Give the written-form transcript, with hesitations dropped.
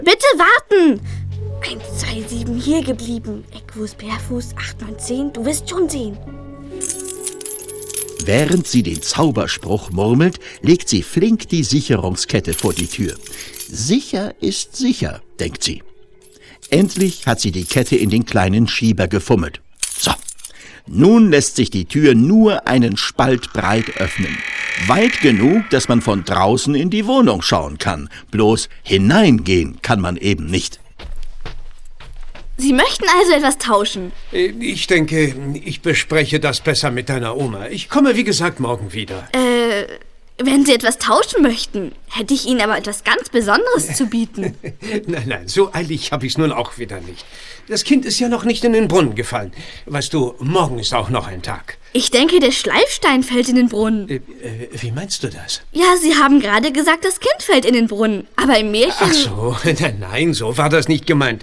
Bitte warten! 1, 2, 7 hier geblieben. Eckfuß, Bärfuß, 8, 9, 10. Du wirst schon sehen. Während sie den Zauberspruch murmelt, legt sie flink die Sicherungskette vor die Tür. Sicher ist sicher, denkt sie. Endlich hat sie die Kette in den kleinen Schieber gefummelt. So, nun lässt sich die Tür nur einen Spalt breit öffnen. Weit genug, dass man von draußen in die Wohnung schauen kann. Bloß hineingehen kann man eben nicht. Sie möchten also etwas tauschen? Ich denke, ich bespreche das besser mit deiner Oma. Ich komme, wie gesagt, morgen wieder. Wenn Sie etwas tauschen möchten, hätte ich Ihnen aber etwas ganz Besonderes zu bieten. Nein, so eilig habe ich es nun auch wieder nicht. Das Kind ist ja noch nicht in den Brunnen gefallen. Weißt du, morgen ist auch noch ein Tag. Ich denke, der Schleifstein fällt in den Brunnen. Wie meinst du das? Ja, Sie haben gerade gesagt, das Kind fällt in den Brunnen. Aber im Märchen... Ach so, nein, so war das nicht gemeint.